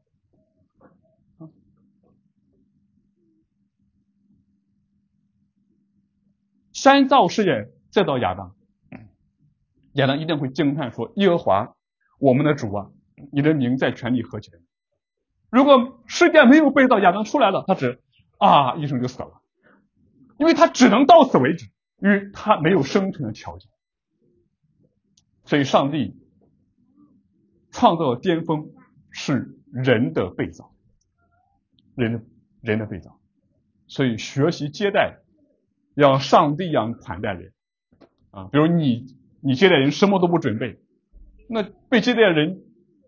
先造世界，再造亚当，亚当一定会惊叹说，耶和华我们的主啊，你的名在全地何其美。如果世界没有被造，亚当出来了，他只啊一声就死了，因为他只能到此为止，因为他没有生存的条件。所以上帝创造的巅峰是人的被造，人的人的被造。所以学习接待要上帝一样款待人啊，比如你你接待人什么都不准备，那被接待人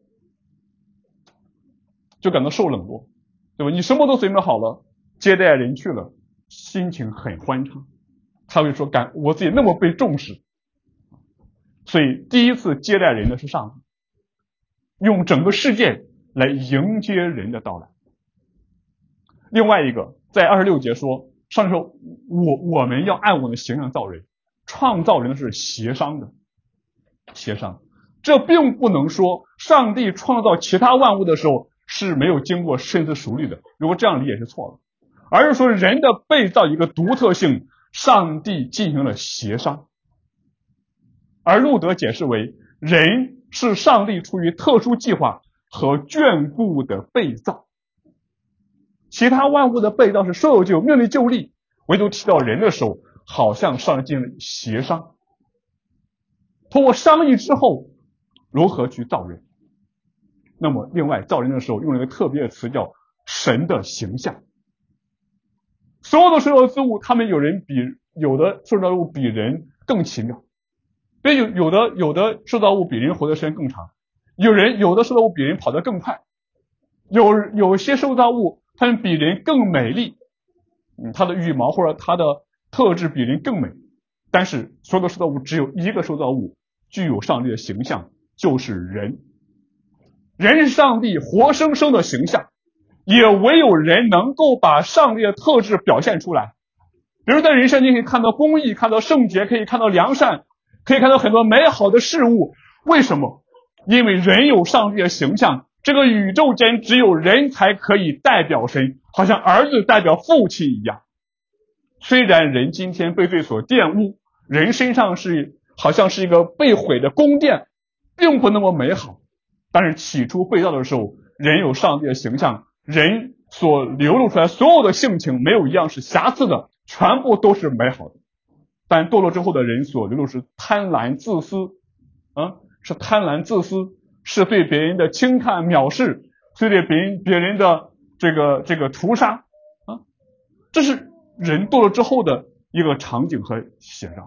就感到受冷落，对吧？你什么都准备好了，接待人去了，心情很欢畅，他会说感我自己那么被重视。所以第一次接待人的是上帝，用整个世界来迎接人的到来。另外一个在二十六节说，上帝说我我们要按我的形象造人，创造人的是协商的，协商。这并不能说上帝创造其他万物的时候是没有经过深思熟虑的，如果这样理解是错了，而是说人的被造一个独特性，上帝进行了协商。而路德解释为，人是上帝出于特殊计划和眷顾的被造。 其他万物的被造是说有就有，命立就立，唯独提到人的时候，好像上帝进行了协商，通过商议之后如何去造人。那么另外造人的时候用了一个特别的词叫神的形象。所有的受造之物，他们有人比有的受造物比人更奇妙，所以有有的有的受造物比人活的时间更长，有人有的受造物比人跑得更快，有有些受造物他们比人更美丽，嗯，它的羽毛或者它的特质比人更美，但是所有的受造物只有一个受造物具有上帝的形象，就是人。人是上帝活生生的形象，也唯有人能够把上帝的特质表现出来。比如在人身上可以看到公义，看到圣洁，可以看到良善，可以看到很多美好的事物。为什么？因为人有上帝的形象，这个宇宙间只有人才可以代表神，好像儿子代表父亲一样。虽然人今天被罪所玷污，人身上是好像是一个被毁的宫殿，并不那么美好，但是起初被造的时候，人有上帝的形象，人所流露出来所有的性情没有一样是瑕疵的，全部都是美好的。但堕落之后的人所流露是贪婪自私，啊，是贪婪自私，是对别人的轻看藐视，是对别人别人的这个这个屠杀啊，这是人堕落之后的一个场景和写照。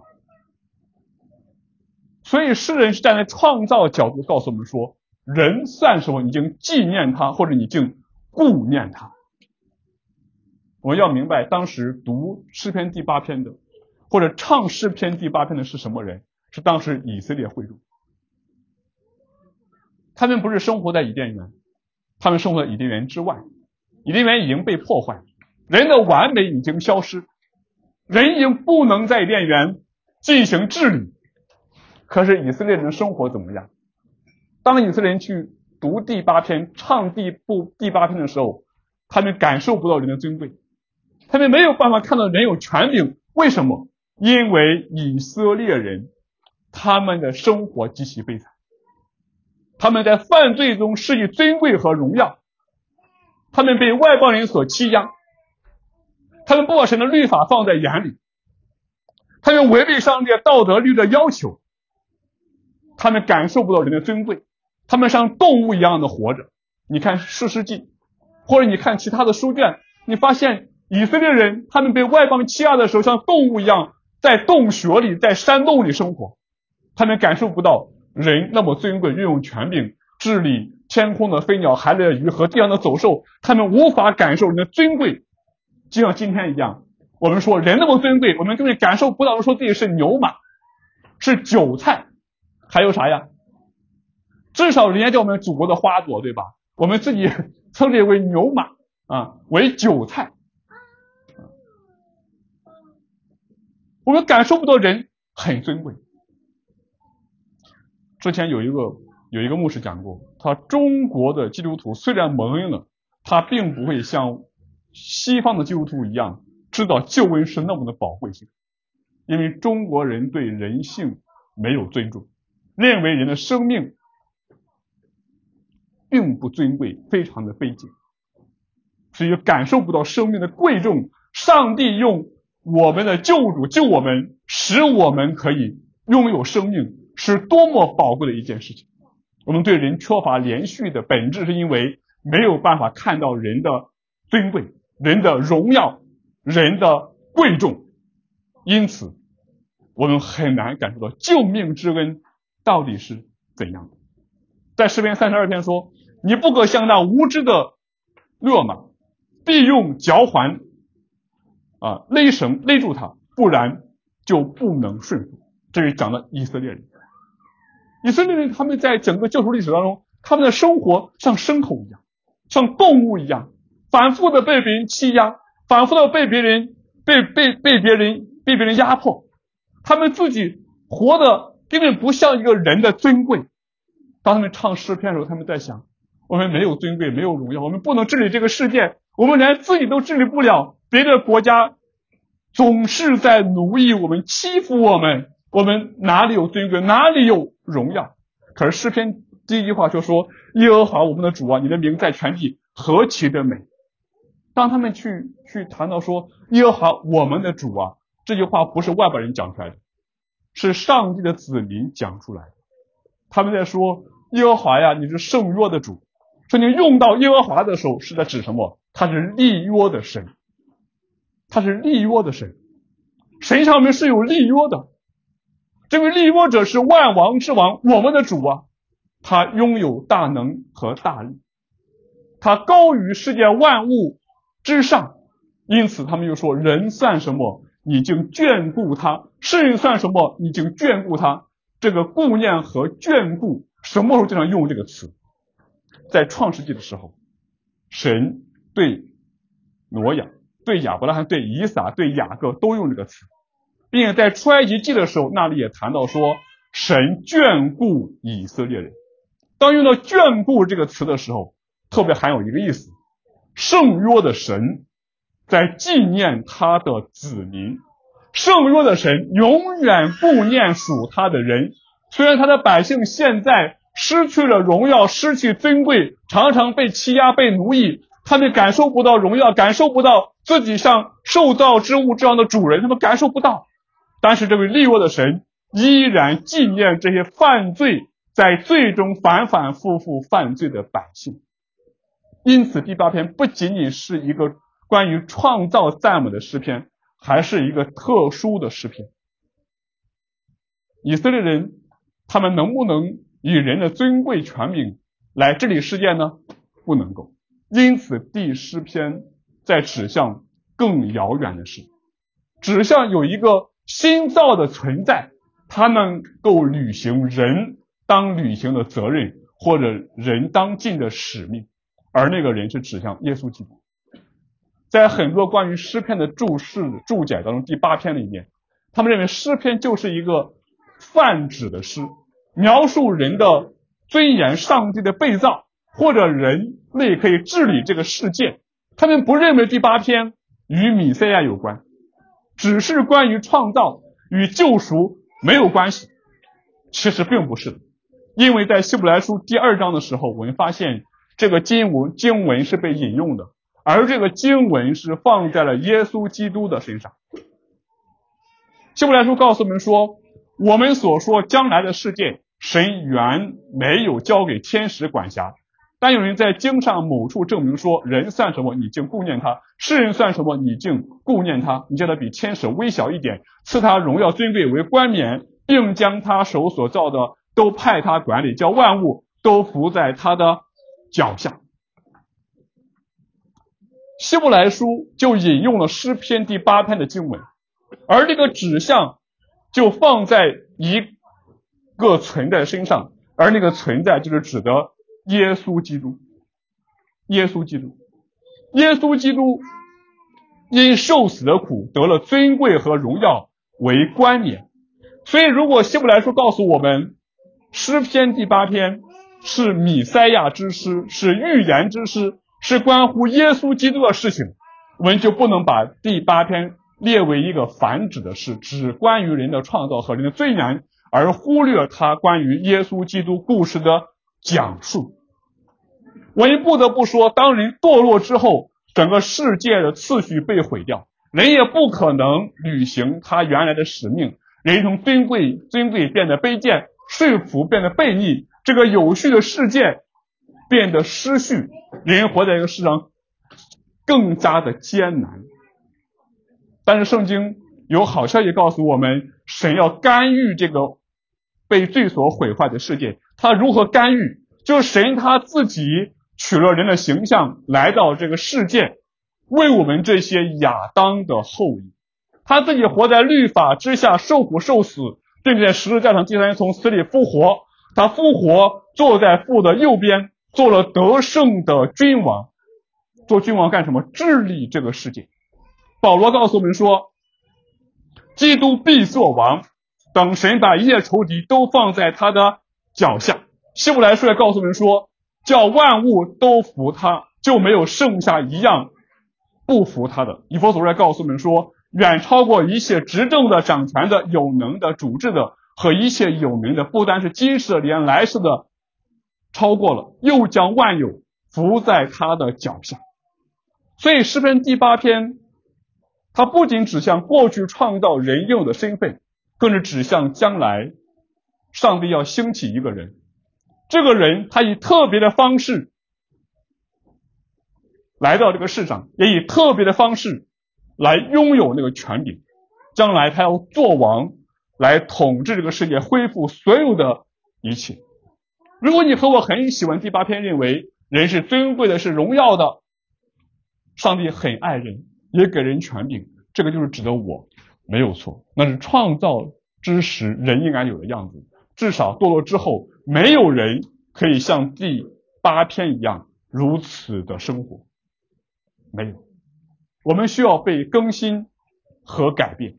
所以诗人是站在创造角度告诉我们说，人算什么？你经纪念他，或者你经顾念他。我们要明白，当时读诗篇第八篇的，或者唱诗篇第八篇的是什么人？是当时以色列会众。他们不是生活在伊甸园，他们生活在伊甸园之外。伊甸园已经被破坏，人的完美已经消失，人已经不能在伊甸园进行治理。可是以色列人的生活怎么样？当以色列人去读第八篇，唱第部第八篇的时候，他们感受不到人的尊贵，他们没有办法看到人有权柄。为什么？因为以色列人他们的生活极其悲惨，他们在犯罪中失去尊贵和荣耀，他们被外邦人所欺压，他们不把神的律法放在眼里，他们违背上帝道德律的要求，他们感受不到人的尊贵，他们像动物一样的活着。你看士师记，或者你看其他的书卷，你发现以色列人他们被外邦欺压的时候，像动物一样在洞穴里，在山洞里生活，他们感受不到人那么尊贵，运用权柄治理天空的飞鸟、海里的鱼和地上的走兽，他们无法感受人的尊贵。就像今天一样，我们说人那么尊贵，我们根本感受不到，说自己是牛马，是韭菜，还有啥呀？至少人家叫我们祖国的花朵，对吧？我们自己称之为牛马啊，为韭菜。我们感受不到人很尊贵。之前有一个有一个牧师讲过，他中国的基督徒虽然蒙恩了，他并不会像西方的基督徒一样知道救恩是那么的宝贵性，因为中国人对人性没有尊重，认为人的生命并不尊贵，非常的卑贱，所以感受不到生命的贵重。上帝用我们的救主救我们，使我们可以拥有生命，是多么宝贵的一件事情。我们对人缺乏连续的本质，是因为没有办法看到人的尊贵、人的荣耀、人的贵重，因此我们很难感受到救命之恩到底是怎样的。在诗篇三十二篇说，你不可像那无知的勒马，必用嚼环啊勒绳勒住他，不然就不能顺服。这是讲的以色列人。以色列人他们在整个救赎历史当中，他们的生活像牲口一样，像动物一样，反复的被别人欺压，反复的被别人被被被别人被别人压迫，他们自己活的根本不像一个人的尊贵。当他们唱诗篇的时候，他们在想，我们没有尊贵，没有荣耀，我们不能治理这个世界，我们连自己都治理不了，别的国家总是在奴役我们，欺负我们，我们哪里有尊贵，哪里有荣耀？可是诗篇第一句话就说，耶和华我们的主啊，你的名在全地何其的美。 当他们去去谈到说耶和华我们的主啊，这句话不是外国人讲出来的，是上帝的子民讲出来的。他们在说耶和华呀，你是圣约的主。说你用到耶和华的时候是在指什么？他是立约的神，他是立约的神，神上面是有立约的。这位立约者是万王之王，我们的主啊，他拥有大能和大力，他高于世界万物之上。因此他们又说，人算什么，你竟眷顾他；世人算什么，你竟眷顾他。这个顾念和眷顾什么时候经常用这个词？在创世纪的时候，神对挪亚、对亚伯拉罕、对以撒、对雅各都用这个词，并且在出埃及记的时候，那里也谈到说神眷顾以色列人。当用到眷顾这个词的时候，特别含有一个意思，圣约的神在纪念他的子民，圣约的神永远顾念属他的人。虽然他的百姓现在失去了荣耀，失去尊贵，常常被欺压，被奴役，他们感受不到荣耀，感受不到自己像受造之物这样的主人，他们感受不到。但是这位立约的神依然纪念这些犯罪，在罪中反反复复犯罪的百姓。因此第八篇不仅仅是一个关于创造赞美的诗篇，还是一个特殊的诗篇。以色列人他们能不能以人的尊贵权柄来治理世界呢？不能够。因此第诗篇在指向更遥远的事，指向有一个新造的存在，他能够履行人当履行的责任，或者人当尽的使命，而那个人是指向耶稣基督。在很多关于诗篇的注释注解当中，第八篇里面，他们认为诗篇就是一个泛指的诗，描述人的尊严、上帝的被造，或者人类可以治理这个世界。他们不认为第八篇与弥赛亚有关，只是关于创造，与救赎没有关系。其实并不是的，因为在希伯来书第二章的时候，我们发现这个经文经文是被引用的，而这个经文是放在了耶稣基督的身上。希伯来书告诉我们说，我们所说将来的世界，神原没有交给天使管辖，但有人在经上某处证明说，人算什么，你竟顾念他；世人算什么，你竟顾念他。你叫他比天使微小一点，赐他荣耀尊贵为冠冕，并将他手所造的都派他管理，叫万物都伏在他的脚下。希伯来书就引用了诗篇第八篇的经文，而这个指向就放在一个存在身上，而那个存在就是指的耶稣基督。耶稣基督，耶稣基督因受死的苦得了尊贵和荣耀为冠冕。所以如果希伯来书告诉我们诗篇第八篇是弥赛亚之诗，是预言之诗，是关乎耶稣基督的事情，我们就不能把第八篇列为一个反指的事，只关于人的创造和人的尊严，而忽略它关于耶稣基督故事的讲述。我们不得不说，当人堕落之后，整个世界的次序被毁掉，人也不可能履行他原来的使命，人从尊贵尊贵变得卑贱，顺服变得悖逆，这个有序的世界变得失序，人活在这个世上更加的艰难。但是圣经有好消息告诉我们，神要干预这个被罪所毁坏的世界。他如何干预？就是神他自己取了人的形象来到这个世界，为我们这些亚当的后裔。他自己活在律法之下，受苦受死，并且在十字架上第三天从死里复活。他复活，坐在父的右边，做了得胜的君王。做君王干什么？治理这个世界。保罗告诉我们说，基督必做王，等神把一切仇敌都放在他的脚下。希伯来书也告诉我们说，叫万物都服他，就没有剩下一样不服他的。以弗所书也告诉我们说，远超过一切执政的、掌权的、有能的、主治的和一切有名的，不单是今世的，连来世的超过了，又将万有服在他的脚下。 所以诗篇第八篇它不仅指向过去创造人应有的身份，更是指向将来上帝要兴起一个人，这个人他以特别的方式来到这个世上，也以特别的方式来拥有那个权柄，将来他要做王，来统治这个世界，恢复所有的一切。如果你和我很喜欢第八篇，认为人是尊贵的，是荣耀的，上帝很爱人，也给人权柄，这个就是指的我，没有错，那是创造之时人应该有的样子。至少堕落之后，没有人可以像第八篇一样如此的生活，没有。我们需要被更新和改变，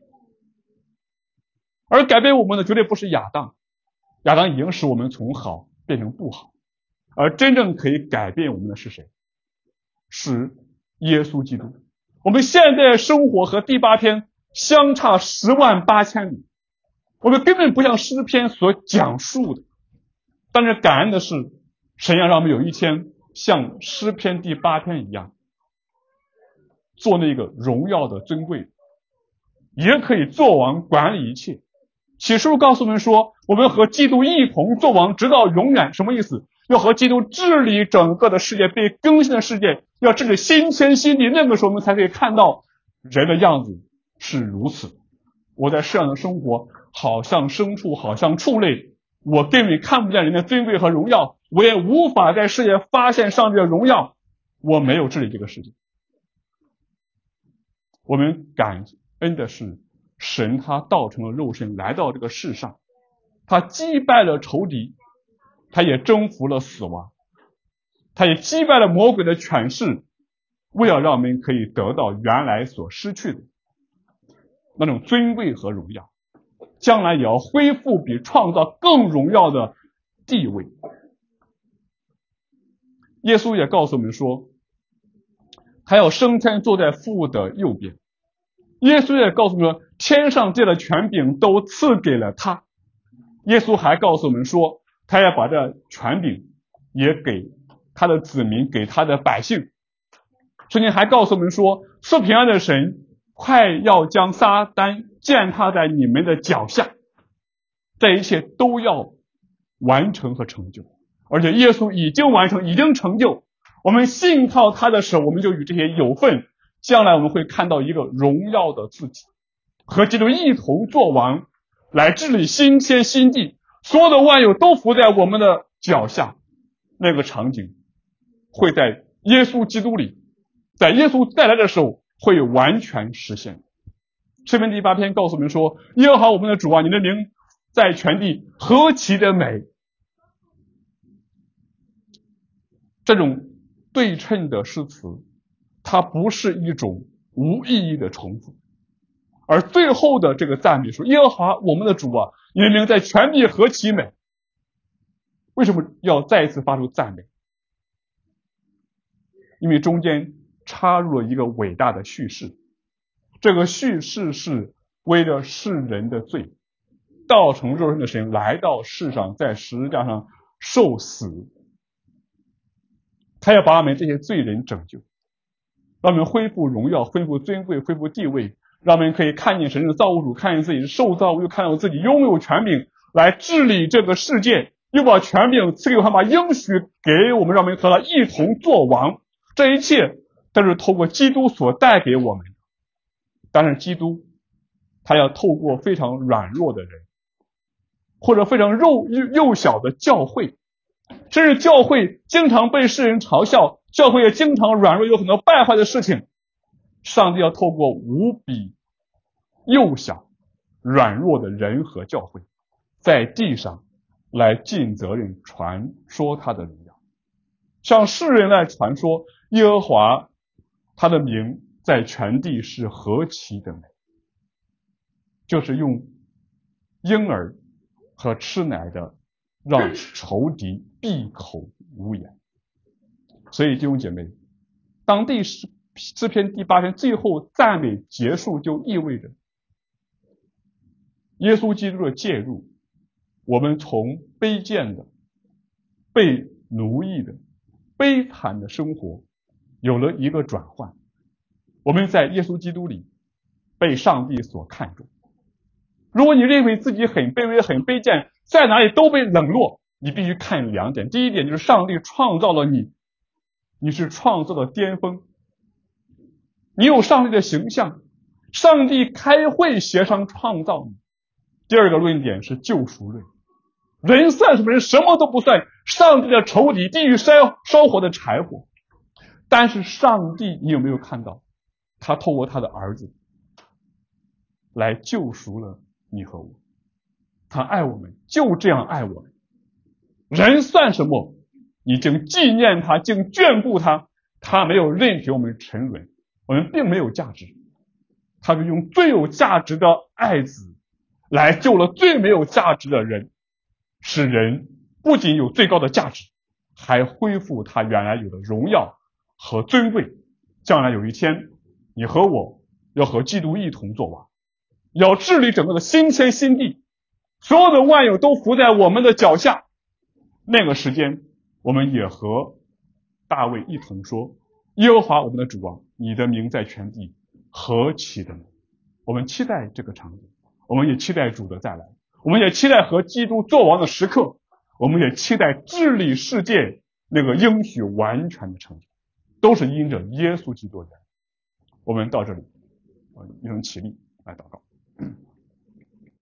而改变我们的绝对不是亚当，亚当已经使我们从好变成不好，而真正可以改变我们的是谁？是耶稣基督。我们现在生活和第八篇相差十万八千里，我们根本不像诗篇所讲述的，但是感恩的是，神要让我们有一天像诗篇第八篇一样，做那个荣耀的尊贵，也可以做王管理一切。启示录告诉我们说，我们和基督一同做王直到永远。什么意思？要和基督治理整个的世界，被更新的世界，要治理新天新地，那个时候我们才可以看到人的样子是如此。我在世上的生活好像牲畜，好像畜类，我根本看不见人的尊贵和荣耀，我也无法在世界发现上帝的荣耀，我没有治理这个世界。我们感恩的是，神他道成了肉身来到这个世上，他击败了仇敌，他也征服了死亡，他也击败了魔鬼的权势，为了让我们可以得到原来所失去的那种尊贵和荣耀，将来也要恢复比创造更荣耀的地位。耶稣也告诉我们说，他要升天坐在父的右边。耶稣也告诉我们说，天上界的权柄都赐给了他。耶稣还告诉我们说，他要把这权柄也给他的子民，给他的百姓。圣经还告诉我们说，赐平安的神快要将撒旦践踏在你们的脚下，这一切都要完成和成就，而且耶稣已经完成，已经成就。我们信靠他的时候，我们就与这些有份，将来我们会看到一个荣耀的自己，和基督一同作王，来治理新天新地，所有的万有都伏在我们的脚下。那个场景会在耶稣基督里，在耶稣再来的时候会完全实现。诗篇第八篇告诉我们说，耶和华我们的主啊，你的名在全地何其的美。这种对称的诗词，它不是一种无意义的重复，而最后的这个赞美说，耶和华我们的主啊，你的名在全地何其美。为什么要再一次发出赞美？因为中间插入了一个伟大的叙事，这个叙事是为了世人的罪，道成肉身的神来到世上，在十字架上受死，他要把我们这些罪人拯救，让我们恢复荣耀，恢复尊贵，恢复地位，让我们可以看见神的造物主，看见自己是受造物，又看到自己拥有权柄来治理这个世界，又把权柄赐给我们，把应许给我们，让我们和他一同作王。这一切都是透过基督所带给我们的。但是基督他要透过非常软弱的人，或者非常幼幼小的教会，甚至教会经常被世人嘲笑，教会也经常软弱，有很多败坏的事情，上帝要透过无比幼小软弱的人和教会，在地上来尽责任传说他的荣耀，向世人来传说耶和华他的名在全地是何其的美，就是用婴儿和吃奶的让仇敌闭口无言。所以弟兄姐妹，当第诗篇第八篇最后赞美结束，就意味着耶稣基督的介入，我们从卑贱的、被奴役的、悲惨的生活有了一个转换， 我们在耶稣基督里被上帝所看重。如果你认为自己很卑微、很卑贱，在哪里都被冷落，你必须看两点。第一点就是上帝创造了你，你是创造的巅峰，你有上帝的形象，上帝开会协商创造你。第二个论点是救赎论，人算什么人？什么都不算，上帝的仇敌，地狱烧烧火的柴火。但是上帝，你有没有看到，他透过他的儿子来救赎了你和我，他爱我们，就这样爱我们。人算什么？你竟纪念他，竟眷顾他，他没有任凭我们沉沦，我们并没有价值，他就用最有价值的爱子来救了最没有价值的人，使人不仅有最高的价值，还恢复他原来有的荣耀和尊贵。将来有一天，你和我要和基督一同作王，要治理整个的新天新地，所有的万有都伏在我们的脚下。那个时间，我们也和大卫一同说：耶和华我们的主啊，你的名在全地何其的美！我们期待这个场景，我们也期待主的再来，我们也期待和基督作王的时刻，我们也期待治理世界那个应许完全的成就，都是因着耶稣基督的缘。我们到这里，一同起立来祷告。